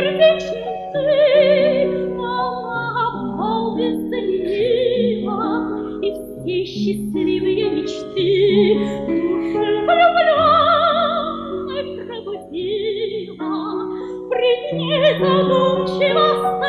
сердечницы, она полна залила, и все счастливые мечты души влюбленной пробудила. Пред ней задумчиво